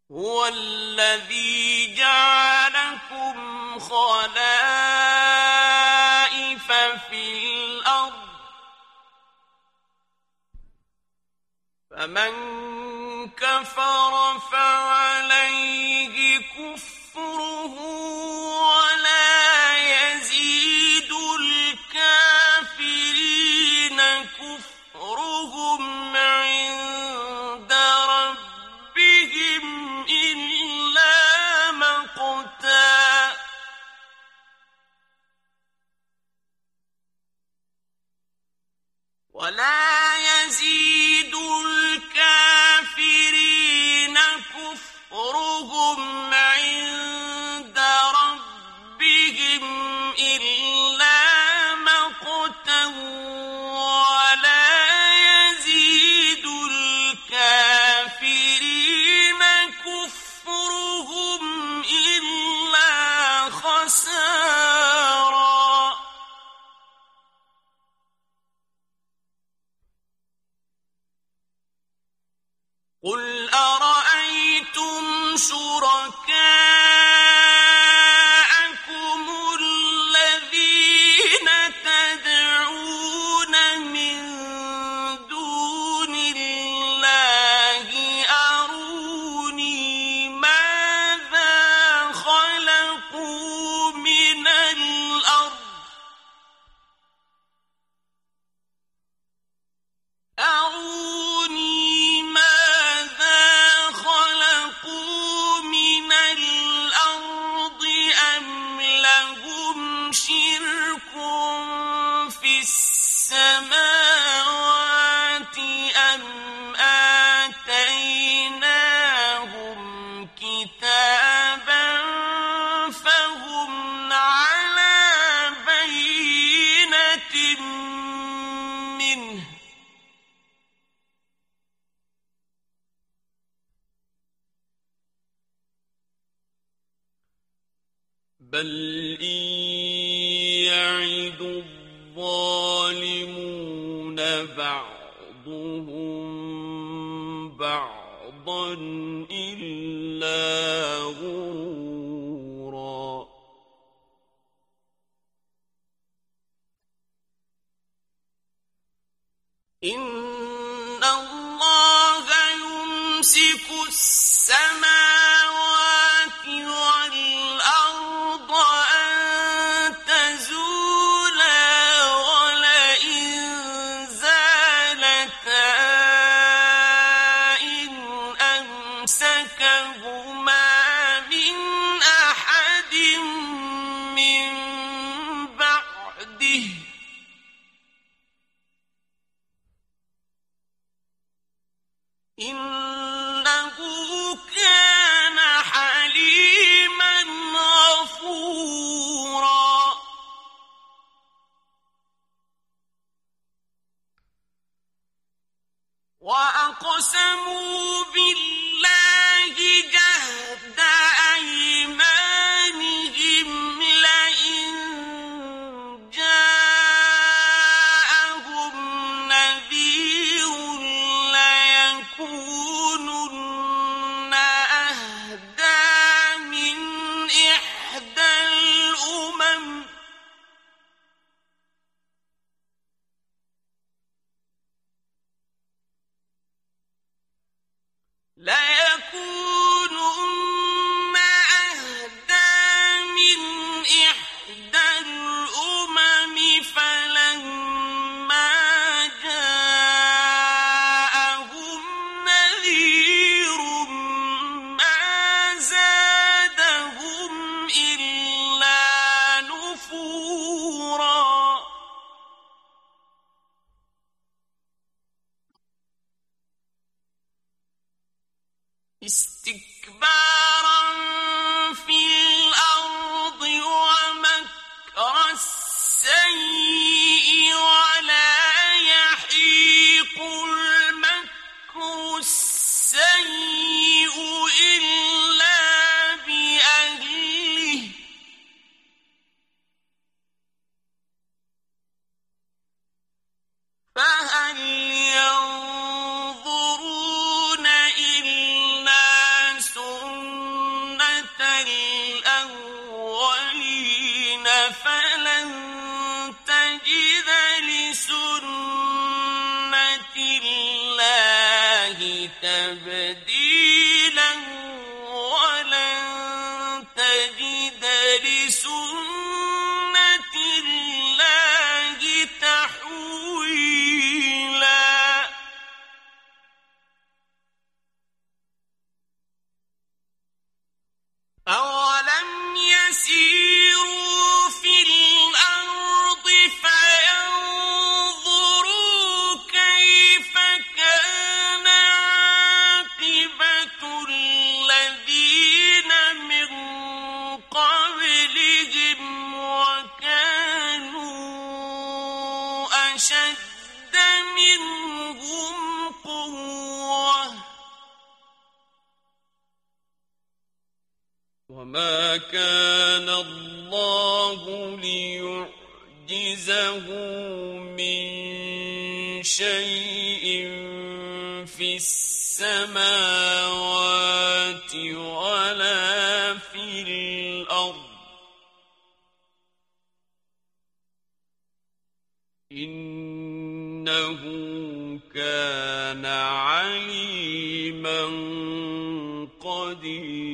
هُوَ الَّذِي جَعَلَكُمْ خَلَائِفَ فِي الْأَرْضِ ۚ فَمَن كَفَرَ فَعَلَيْهِ كُفْرُهُ ۖ وَلَا يَزِيدُ الْكَافِرِينَ كُفْرُهُمْ عِندَ رَبِّهِمْ إِلَّا مَقْتًا ۖ وَلَا يَزِيدُ الْكَافِرِينَ كُفْرُهُمْ عِندَ رَبِّهِمْ إِلَّا مَقْتًا ۖ وَلَا يَزِيدُ الْكَافِرِينَ كُفْرُهُمْ إِلَّا خَسَارًا. قُلْ أَرَأَيْتُمْ شُرَكَاءَكُمُ الَّذِينَ تَدْعُونَ مِن دُونِ اللَّهِ أَرُونِي مَاذَا خَلَقُوا مِنَ الْأَرْضِ أَمْ لَهُمْ شِرْكٌ فِي السَّمَاوَاتِ أَمْ آتَيْنَاهُمْ كِتَابًا فَهُمْ عَلَىٰ بَيِّنَةٍ مِّنْهُ ۚ بَلْ إِن يَعِدُ الظَّالِمُونَ بَعْضُهُم بَعْضًا إِلَّا غُرُورًا. إِنَّ اللَّهَ يُمْسِكُ السَّمَاوَاتِ وَالْأَرْضَ أَن تَزُولَا وَلَئِن زَالَتَا إِنْ أَمْسَكَهُمَا مِنْ أَحَدٍ مِّن بَعْدِهِ ۚ إِنَّهُ كَانَ حَلِيمًا غَفُورًا. وَأَقْسَمُوا بِاللَّهِ جَهْدَ أَيْمَانِهِمْ لَئِن جَاءَهُمْ نَذِيرٌ لَّيَكُونُنَّ أَهْدَىٰ مِنْ إِحْدَى الْأُمَمِ ۖ فَلَمَّا جَاءَهُمْ نَذِيرٌ مَّا زَادَهُمْ إِلَّا نُفُورًا. اسْتِكْبَارًا فِي الْأَرْضِ وَمَكْرَ السَّيِّئِ ۚ وَلَا يَحِيقُ الْمَكْرُ السَّيِّئُ إِلَّا بِأَهْلِهِ ۚ فَهَلْ يَنظُرُونَ إِلَّا سُنَّةَ تبديلا ولن تجد لسنة الله تحويلا أولم يسيروا في الأرض فينظروا كيف كان عاقبة الذين من قبلهم وكانوا أشد منهم قوة وما كان الله ليعجزه من شيء في السماوات ولا في الأرض إنه كان عليما قديرا